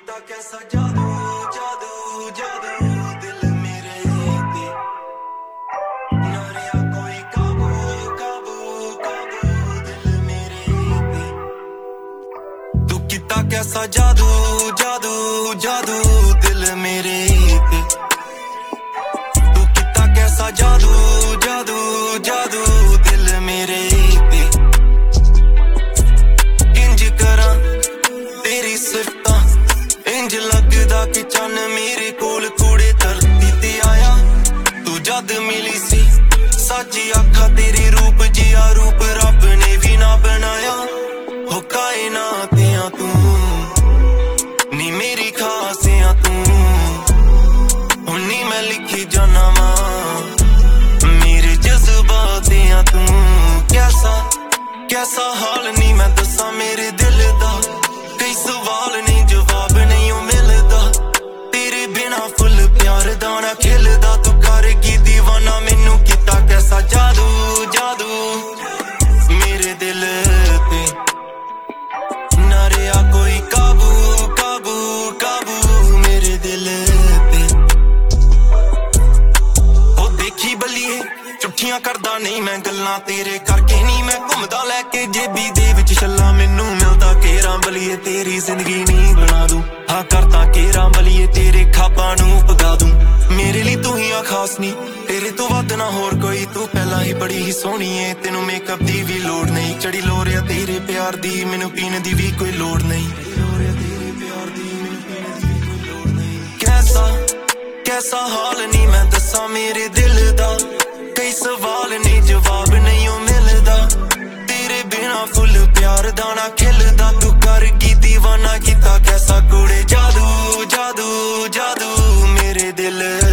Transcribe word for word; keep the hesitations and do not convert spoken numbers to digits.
ਕੀਤਾ कैसा जादू जादू जादू दिल मेरे ते ना रहा कोई काबू काबू काबू दिल मेरे ते तू ਕੀਤਾ कैसा जादू जादू जादू दिल मेरे ते तू ਕੀਤਾ कैसा जादू जादू जादू दिल मेरे ते इंज करा तेरी सिफता इंज लगदा कि चन मेरे कोल कूड़े धरती ते आया तू जद मिली सी सच्ची आखा तेरे रूप जिया रूप रब ने भी ना बनाया हो कायनात आ तू नी मेरी खास आ तू हुन्नी मैं लिखी जाना वा मेरे जज्बात आ तू कैसा कैसा हाल नी मैं दसा मेरे दिल दा कई सवाल नहीं जवाब नहीं मिलदा तेरे बिना फुल प्यार दाना खिलदा तू करगी दीवाना मैनू किता कैसा जादू जादू मेरे दिल ते ना रहा कोई काबू काबू काबू मेरे दिल ते ओ देखी बलिए चुट्ठियां करदा नहीं मैं गल्लां तेरे करके नहीं मैं घुमदा लैके जेबी दे विच छल्ला मैनू मिलदा केरा बलिए तेरी जिंदगी नहीं बना दूं हाँ करता केरा बलिए तेरे खाबां नू पगा दूं मेरे लिए तू ही आ खास नहीं तेरे तो वध ना होर कोई तू पहला ही बड़ी ही सोहनी है तेनू मेकअप दी भी लोड़ नहीं चढ़ी लोरिया तेरे प्यार दी मैनू पीने दी भी कोई लोड़ नहीं कैसा कैसा हाल नहीं मैं दसा मेरे दिल दा कई सवाल नहीं जवाब नहीं मिलदा तेरे बिना फुल प्यार दाना खिलदा तू करगी दीवाना किता कैसा कूड़े जादू जादू जादू मेरे दिल